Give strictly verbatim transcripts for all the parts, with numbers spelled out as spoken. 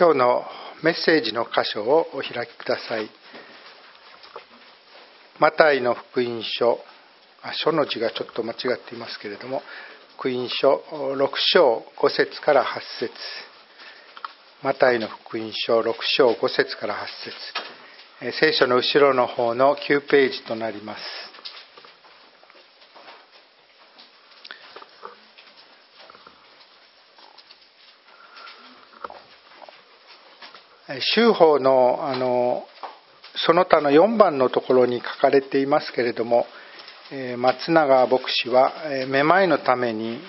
今日のメッセージの箇所をお開きください。マタイの福音書、あ書の字がちょっと間違っていますけれども、福音書ろく章ご節からはち節、マタイの福音書ろく章ご節からはち節、聖書の後ろの方のきゅうページとなります。修法のあのその他のよんばんのところに書かれていますけれども、松永牧師はめまいのために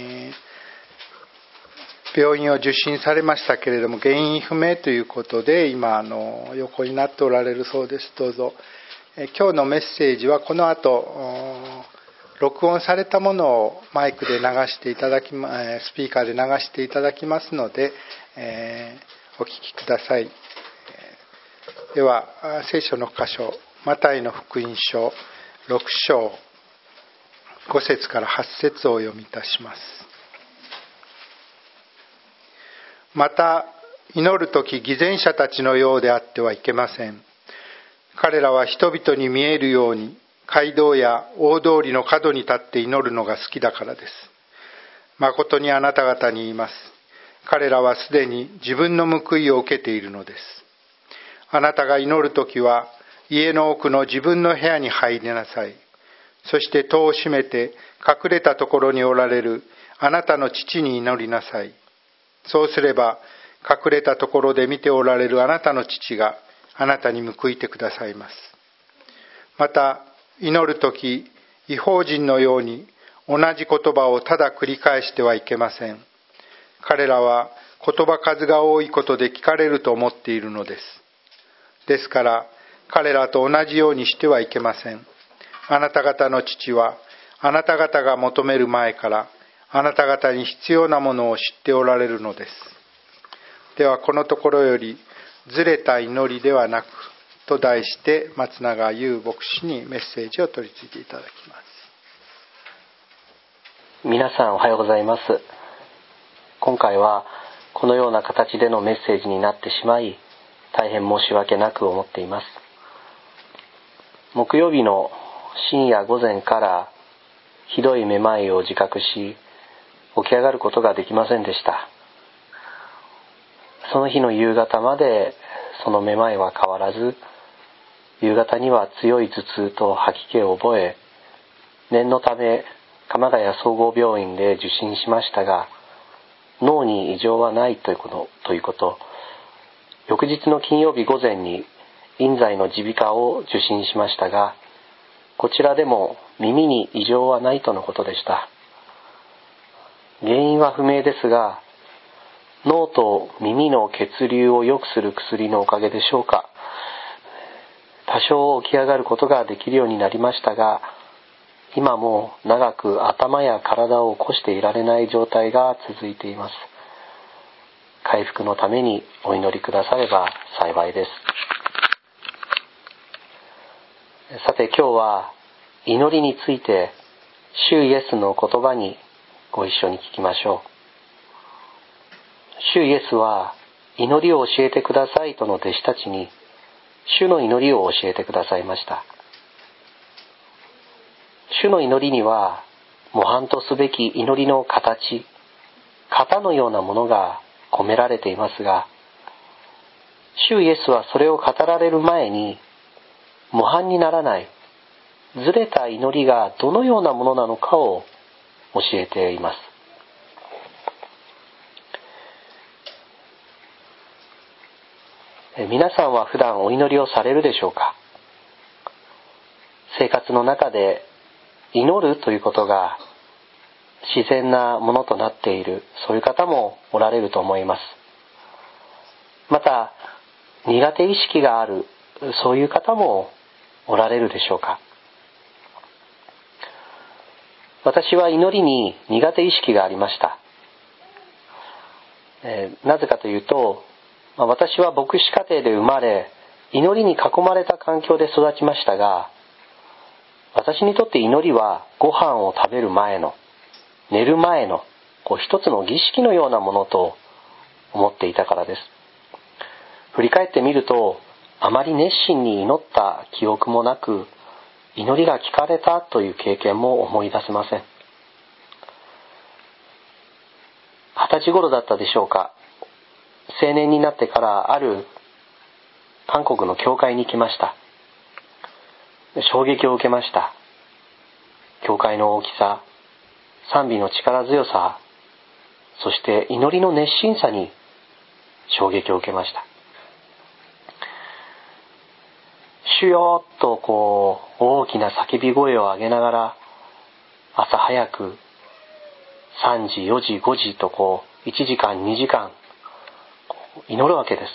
病院を受診されましたけれども、原因不明ということで今あの横になっておられるそうです。どうぞ今日のメッセージはこの後録音されたものをマイクで流していただき、スピーカーで流していただきますので、えーお聞きください。では聖書の箇所、マタイの福音書ろく章ご節からはち節をお読みいたします。また祈るとき偽善者たちのようであってはいけません。彼らは人々に見えるように街道や大通りの角に立って祈るのが好きだからです。誠にあなた方に言います。彼らはすでに自分の報いを受けているのです。あなたが祈るときは家の奥の自分の部屋に入りなさい。そして戸を閉めて隠れたところにおられるあなたの父に祈りなさい。そうすれば隠れたところで見ておられるあなたの父があなたに報いてくださいます。また祈るとき異邦人のように同じ言葉をただ繰り返してはいけません。彼らは言葉数が多いことで聞かれると思っているのです。ですから彼らと同じようにしてはいけません。あなた方の父はあなた方が求める前からあなた方に必要なものを知っておられるのです。ではこのところよりずれた祈りではなくと題して松永優牧師にメッセージを取り次いでいただきます。 皆さんおはようございます。今回はこのような形でのメッセージになってしまい大変申し訳なく思っています。木曜日の深夜午前からひどいめまいを自覚し起き上がることができませんでした。その日の夕方までそのめまいは変わらず、夕方には強い頭痛と吐き気を覚え、念のため鎌ヶ谷総合病院で受診しましたが、脳に異常はないということ、ということ、翌日の金曜日午前に院在の耳鼻科を受診しましたが、こちらでも耳に異常はないとのことでした。原因は不明ですが、脳と耳の血流を良くする薬のおかげでしょうか、多少起き上がることができるようになりましたが、今も長く頭や体を起こしていられない状態が続いています。回復のためにお祈りくだされば幸いです。さて今日は祈りについて主イエスの言葉にご一緒に聞きましょう。主イエスは祈りを教えてくださいとの弟子たちに主の祈りを教えてくださいました。主の祈りには模範とすべき祈りの形、型のようなものが込められていますが、主イエスはそれを語られる前に模範にならないずれた祈りがどのようなものなのかを教えています。皆さんは普段お祈りをされるでしょうか。生活の中で祈るということが自然なものとなっている、そういう方もおられると思います。また苦手意識がある、そういう方もおられるでしょうか。私は祈りに苦手意識がありました。えー、なぜかというと、まあ、私は牧師家庭で生まれ、祈りに囲まれた環境で育ちましたが、私にとって祈りはご飯を食べる前の、寝る前のこう一つの儀式のようなものと思っていたからです。 振り返ってみると、あまり熱心に祈った記憶もなく、祈りが聞かれたという経験も思い出せません。二十歳頃だったでしょうか。青年になってからある韓国の教会に来ました。衝撃を受けました。教会の大きさ、賛美の力強さ、そして祈りの熱心さに衝撃を受けました。主よとこう大きな叫び声を上げながら、朝早くさんじ、よじ、ごじとこういちじかん、にじかん祈るわけです。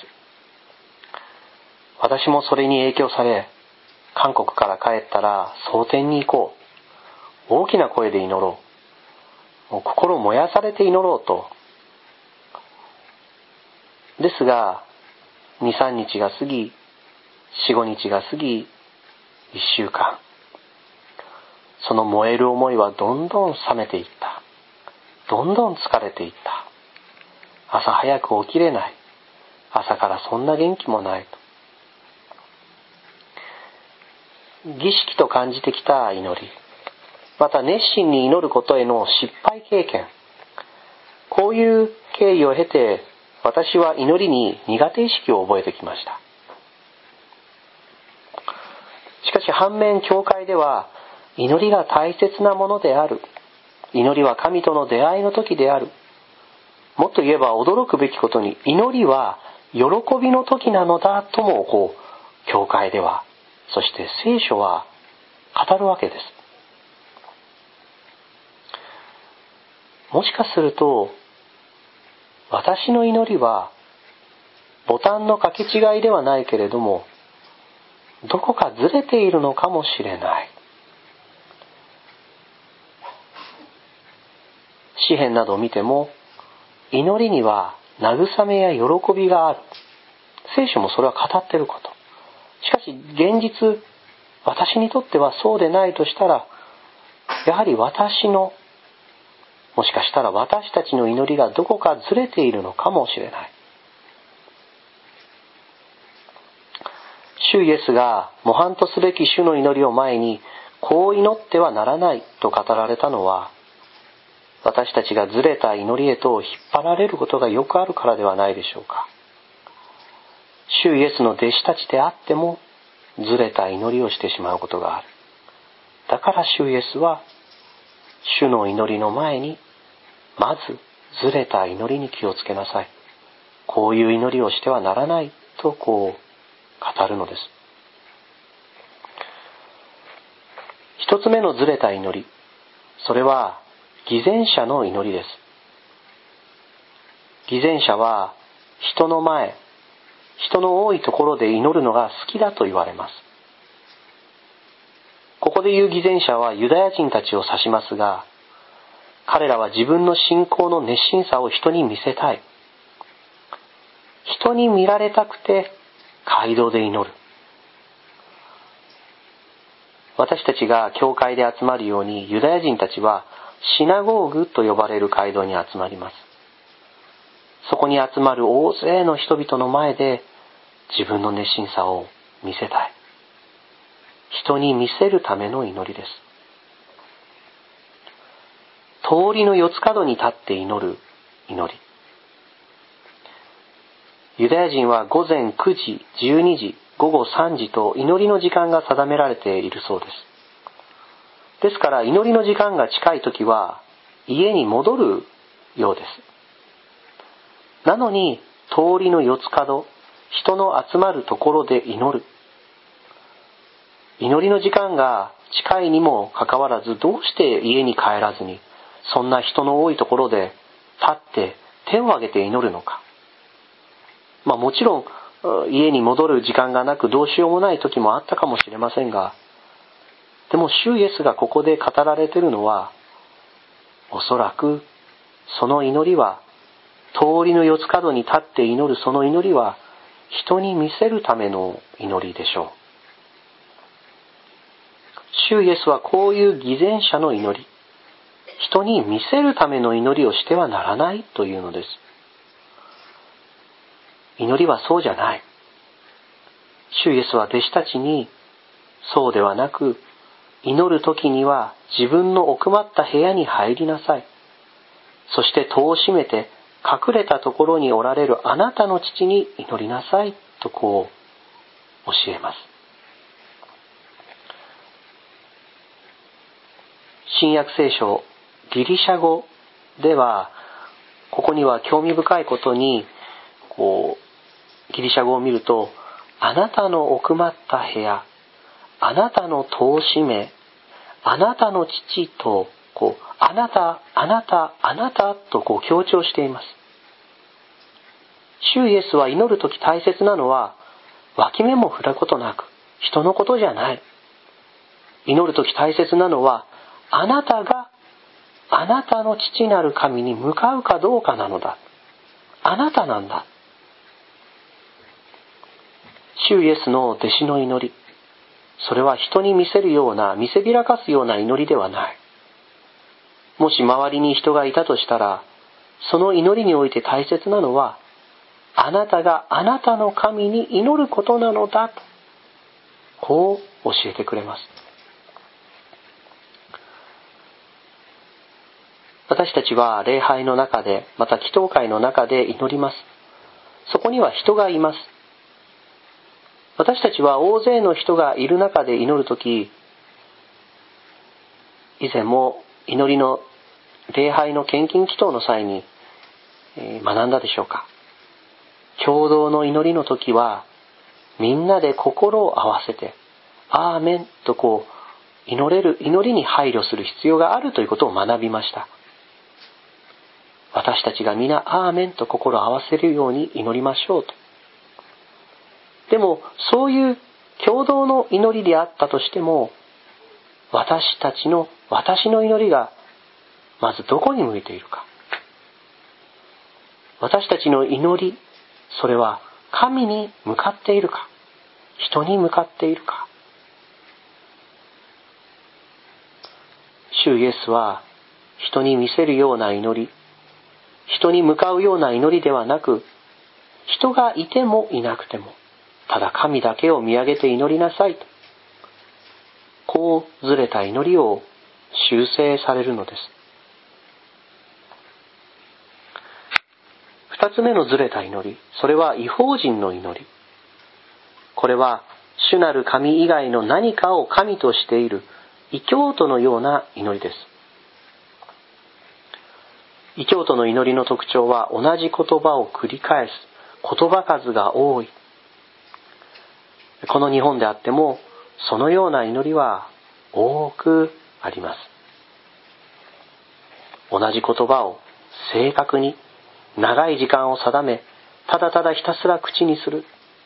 私もそれに影響され、韓国から帰ったら蒼天に行こう、大きな声で祈ろう、もう心燃やされて祈ろうと。ですがに、さんにちが過ぎ、よん、ごにちが過ぎ、いっしゅうかん、その燃える思いはどんどん冷めていった。どんどん疲れていった。朝早く起きれない。朝からそんな元気もないと。儀式と感じてきた祈り、また熱心に祈ることへの失敗経験、こういう経緯を経て、私は祈りに苦手意識を覚えてきました。しかし反面、教会では祈りが大切なものである。祈りは神との出会いの時である。もっと言えば驚くべきことに、祈りは喜びの時なのだともこう教会では、そして聖書は語るわけです。もしかすると私の祈りはボタンの掛け違いではないけれども、どこかずれているのかもしれない。詩篇などを見ても、祈りには慰めや喜びがある。聖書もそれは語っていること。しかし現実、私にとってはそうでないとしたら、やはり私の、もしかしたら私たちの祈りがどこかずれているのかもしれない。主イエスが模範とすべき主の祈りを前に、こう祈ってはならないと語られたのは、私たちがずれた祈りへと引っ張られることがよくあるからではないでしょうか。主イエスの弟子たちであってもずれた祈りをしてしまうことがある。だから主イエスは主の祈りの前に、まずずれた祈りに気をつけなさい、こういう祈りをしてはならないとこう語るのです。一つ目のずれた祈り、それは偽善者の祈りです。偽善者は人の前、人の多いところで祈るのが好きだと言われます。ここで言う偽善者はユダヤ人たちを指しますが、彼らは自分の信仰の熱心さを人に見せたい。人に見られたくて街道で祈る。私たちが教会で集まるように、ユダヤ人たちはシナゴーグと呼ばれる街道に集まります。そこに集まる大勢の人々の前で自分の熱心さを見せたい。人に見せるための祈りです。通りの四つ角に立って祈る祈り。ユダヤ人は午前くじ、じゅうにじ、午後さんじと祈りの時間が定められているそうです。ですから祈りの時間が近いときは家に戻るようです。なのに通りの四つ角、人の集まるところで祈る。祈りの時間が近いにもかかわらず、どうして家に帰らずにそんな人の多いところで立って手を挙げて祈るのか。まあもちろん家に戻る時間がなくどうしようもない時もあったかもしれませんが、でも主イエスがここで語られているのは、おそらくその祈りは、通りの四つ角に立って祈るその祈りは人に見せるための祈りでしょう。主イエスはこういう偽善者の祈り、人に見せるための祈りをしてはならないというのです。祈りはそうじゃない。 主イエスは弟子たちに、そうではなく、祈るときには自分の奥まった部屋に入りなさい。そして戸を閉めて隠れたところにおられるあなたの父に祈りなさいとこう教えます。新約聖書ギリシャ語では、ここには興味深いことに、こうギリシャ語を見ると、あなたの奥まった部屋、あなたの戸を閉め、あなたの父と、こう、あなた、あなた、あなたとこう強調しています。主イエスは祈るとき大切なのは、脇目も振ることなく、人のことじゃない。祈るとき大切なのは、あなたが、あなたの父なる神に向かうかどうかなのだ。あなたなんだ。主イエスの弟子の祈り、それは人に見せるような、見せびらかすような祈りではない。もし周りに人がいたとしたら、その祈りにおいて大切なのは、あなたがあなたの神に祈ることなのだと、こう教えてくれます。私たちは礼拝の中で、また祈祷会の中で祈ります。そこには人がいます。私たちは大勢の人がいる中で祈るとき、以前も祈りの礼拝の献金祈祷の際に学んだでしょうか。共同の祈りのときは、みんなで心を合わせて、アーメンとこう祈れる、祈りに配慮する必要があるということを学びました。私たちが皆アーメンと心を合わせるように祈りましょうと。でもそういう共同の祈りであったとしても、私たちの私の祈りがまずどこに向いているか。私たちの祈り、それは神に向かっているか、人に向かっているか。主イエスは人に見せるような祈り、人に向かうような祈りではなく、人がいてもいなくても、ただ神だけを見上げて祈りなさいと、こうずれた祈りを修正されるのです。二つ目のずれた祈り、それは異邦人の祈り。これは主なる神以外の何かを神としている異教徒のような祈りです。異教徒の祈りの特徴は、同じ言葉を繰り返す言葉数が多い。この日本であってもそのような祈りは多くあります。同じ言葉を正確に長い時間を定め、ただただひたすら口にする。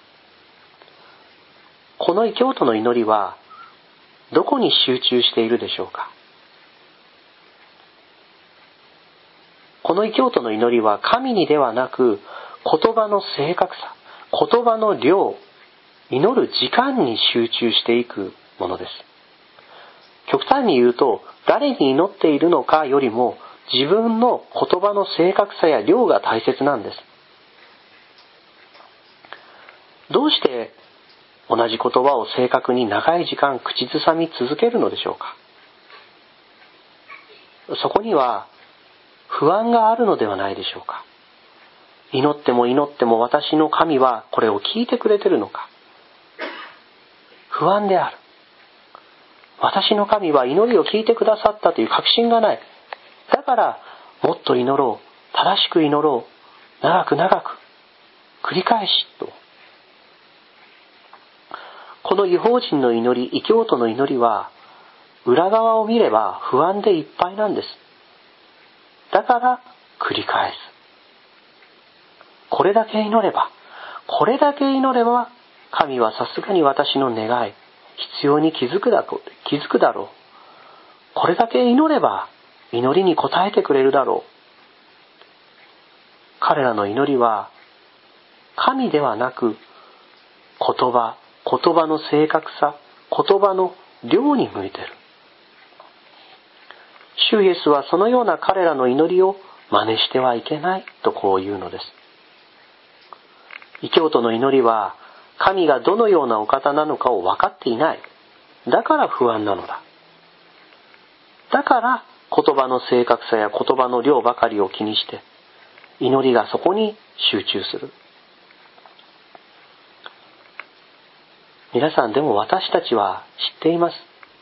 この異教徒の祈りはどこに集中しているでしょうか。この異教徒の祈りは神にではなく、言葉の正確さ、言葉の量、祈る時間に集中していくものです。極端に言うと、誰に祈っているのかよりも自分の言葉の正確さや量が大切なんです。どうして同じ言葉を正確に長い時間口ずさみ続けるのでしょうか。そこには不安があるのではないでしょうか。祈っても祈っても私の神はこれを聞いてくれているのか。不安である。私の神は祈りを聞いてくださったという確信がない。だからもっと祈ろう、正しく祈ろう、長く長く繰り返しと。この異邦人の祈り、異教徒の祈りは裏側を見れば不安でいっぱいなんです。だから繰り返す。これだけ祈れば、これだけ祈れば神はさすがに私の願い、必要に気づくだろう、気づくだろう。これだけ祈れば祈りに応えてくれるだろう。彼らの祈りは神ではなく、言葉、言葉の正確さ、言葉の量に向いている。主イエスはそのような彼らの祈りを真似してはいけないとこう言うのです。異教徒の祈りは神がどのようなお方なのかを分かっていない。だから不安なのだ。だから言葉の正確さや言葉の量ばかりを気にして、祈りがそこに集中する。皆さん、でも私たちは知っています。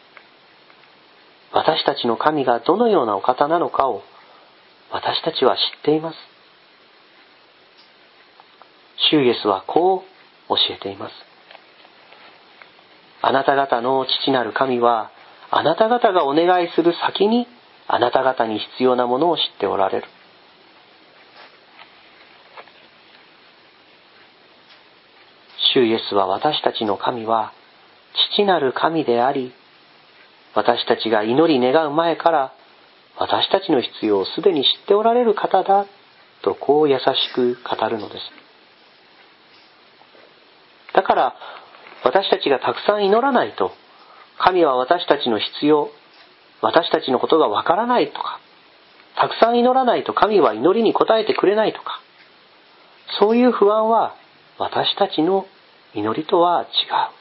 私たちの神がどのようなお方なのかを私たちは知っています。主イエスはこう教えています。あなた方の父なる神は、あなた方がお願いする先にあなた方に必要なものを知っておられる。主イエスは、私たちの神は父なる神であり、私たちが祈り願う前から私たちの必要をすでに知っておられる方だと、こう優しく語るのです。だから私たちがたくさん祈らないと、神は私たちの必要、私たちのことがわからないとか、たくさん祈らないと神は祈りに応えてくれないとか、そういう不安は私たちの祈りとは違う。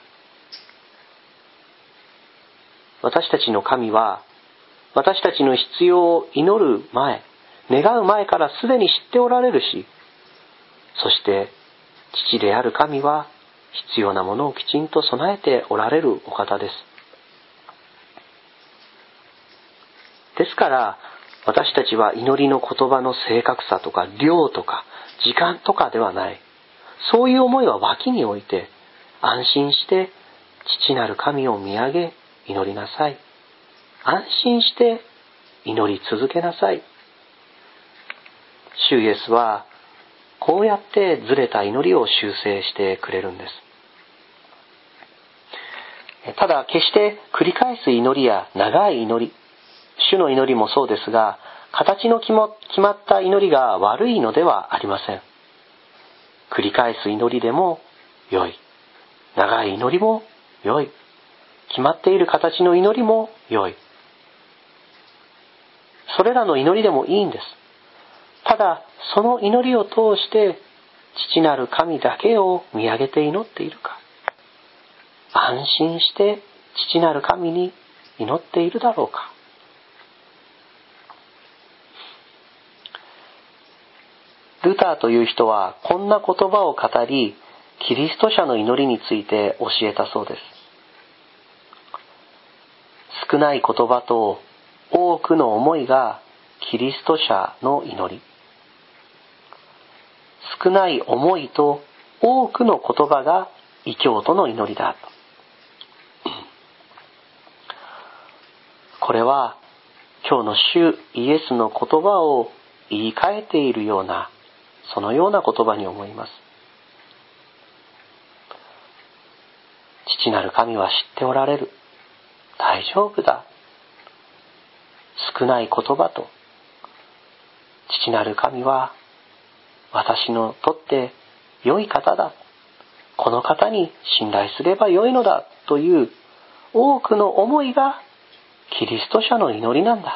私たちの神は、私たちの必要を祈る前、願う前からすでに知っておられるし、そして父である神は必要なものをきちんと備えておられるお方です。ですから私たちは祈りの言葉の正確さとか量とか時間とかではない、そういう思いは脇に置いて、安心して父なる神を見上げ祈りなさい。安心して祈り続けなさい。主イエスはこうやってずれた祈りを修正してくれるんです。ただ決して繰り返す祈りや長い祈り、主の祈りもそうですが、形の決まった祈りが悪いのではありません。繰り返す祈りでも良い、長い祈りも良い、決まっている形の祈りも良い。それらの祈りでもいいんです。ただその祈りを通して父なる神だけを見上げて祈っているか、安心して父なる神に祈っているだろうか。ルターという人はこんな言葉を語り、キリスト者の祈りについて教えたそうです。少ない言葉と多くの思いがキリスト者の祈り。少ない思いと多くの言葉が異教徒の祈りだ。これは今日の主イエスの言葉を言い換えているような、そのような言葉に思います。父なる神は知っておられる。大丈夫だ。少ない言葉と、父なる神は私のとって良い方だ。この方に信頼すれば良いのだという多くの思いがキリスト者の祈りなんだ。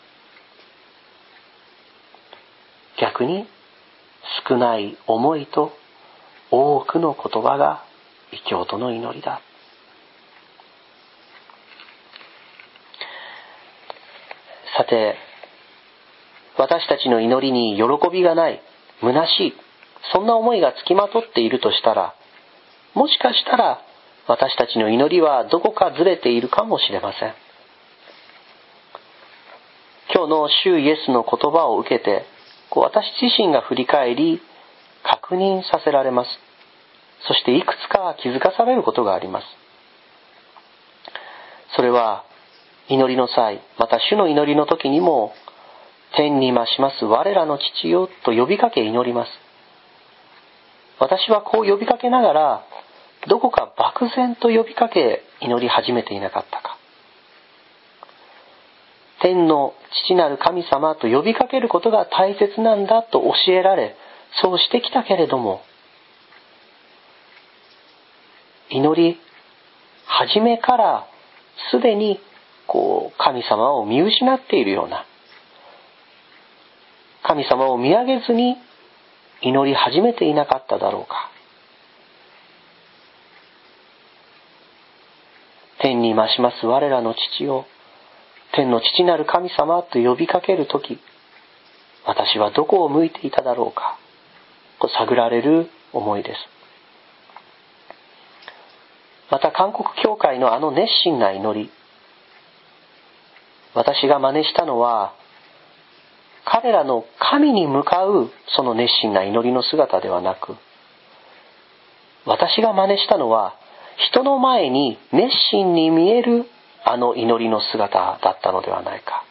逆に少ない思いと多くの言葉が異教徒の祈りだ。さて、私たちの祈りに喜びがない、虚しい、そんな思いがつきまとっているとしたら、もしかしたら私たちの祈りはどこかずれているかもしれません。今日の主イエスの言葉を受けて、こう私自身が振り返り確認させられます。そしていくつか気づかされることがあります。それは祈りの際、また主の祈りの時にも、天に増します我らの父よと呼びかけ祈ります。私はこう呼びかけながら、どこか漠然と呼びかけ祈り始めていなかったか。天の父なる神様と呼びかけることが大切なんだと教えられ、そうしてきたけれども、祈り始めからすでにこう神様を見失っているような、神様を見上げずに祈り始めていなかっただろうか。 天に増します我らの父を、天の父なる神様と呼びかけるとき、私はどこを向いていただろうかと探られる思いです。また韓国教会のあの熱心な祈り、私が真似したのは、彼らの神に向かうその熱心な祈りの姿ではなく、私が真似したのは、人の前に熱心に見えるあの祈りの姿だったのではないか。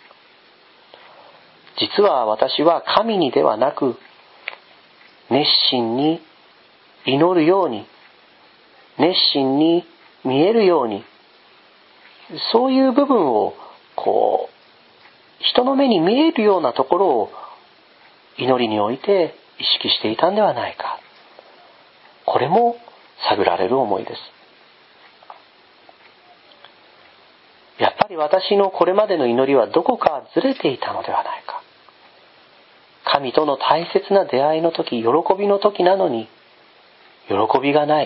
実は私は神にではなく、熱心に祈るように、熱心に見えるように、そういう部分をこう人の目に見えるようなところを祈りにおいて意識していたんではないか。これも探られる思いです。やっぱり私のこれまでの祈りはどこかずれていたのではないか。神との大切な出会いの時、喜びの時なのに喜びがない。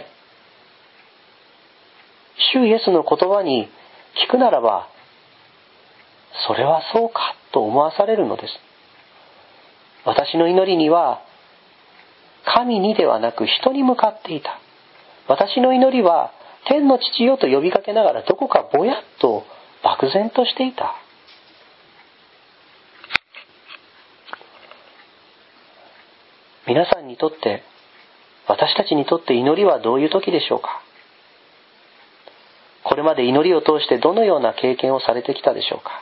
主イエスの言葉に聞くならば、それはそうかと思わされるのです。私の祈りには神にではなく人に向かっていた。私の祈りは天の父よと呼びかけながらどこかぼやっと漠然としていた。皆さんにとって、私たちにとって祈りはどういう時でしょうか。これまで祈りを通してどのような経験をされてきたでしょうか。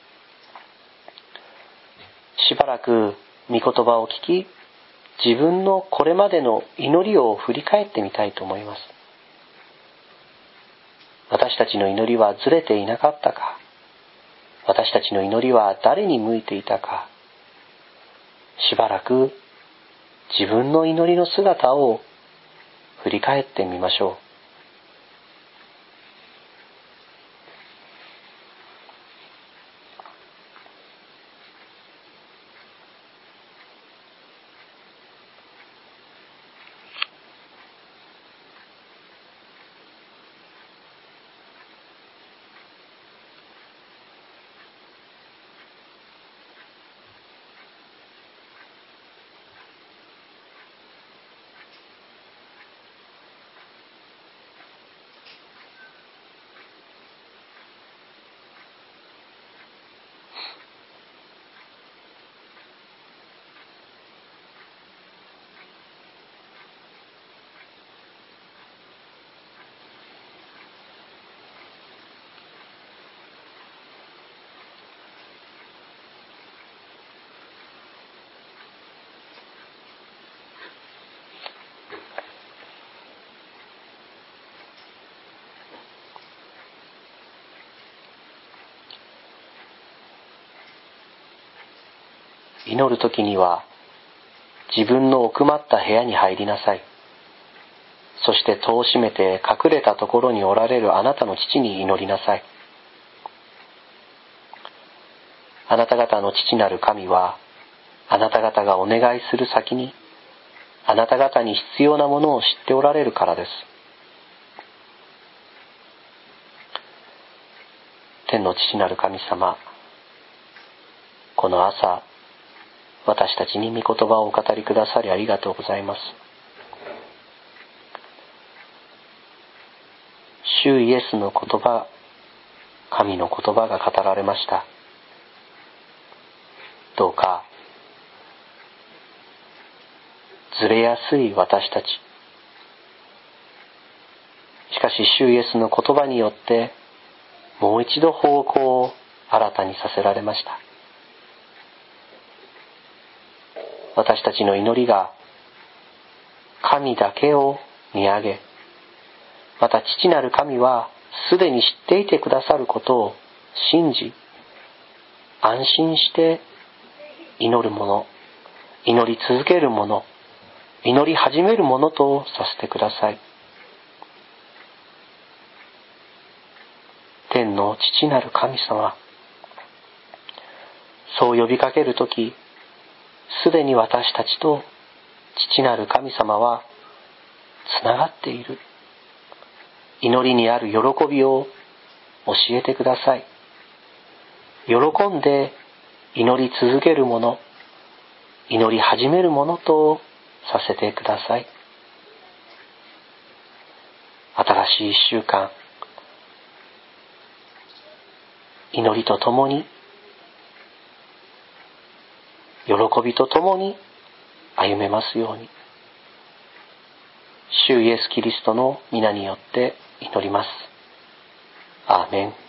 しばらく御言葉を聞き、自分のこれまでの祈りを振り返ってみたいと思います。私たちの祈りはずれていなかったか。私たちの祈りは誰に向いていたか。しばらく自分の祈りの姿を振り返ってみましょう。祈るときには自分の奥まった部屋に入りなさい。そして戸を閉めて隠れたところにおられるあなたの父に祈りなさい。あなた方の父なる神は、あなた方がお願いする先にあなた方に必要なものを知っておられるからです。天の父なる神様、この朝私たちに御言葉をお語りくださりありがとうございます。主イエスの言葉、神の言葉が語られました。どうかずれやすい私たち、しかし主イエスの言葉によってもう一度方向を新たにさせられました。私たちの祈りが神だけを見上げ、また父なる神はすでに知っていてくださることを信じ、安心して祈るもの、祈り続けるもの、祈り始めるものとさせてください。天の父なる神様、そう呼びかけるとき、すでに私たちと父なる神様はつながっている。祈りにある喜びを教えてください。喜んで祈り続けるもの、祈り始めるものとさせてください。新しい一週間、祈りとともに、喜びとともに歩めますように、主イエスキリストの皆によって祈ります。アーメン。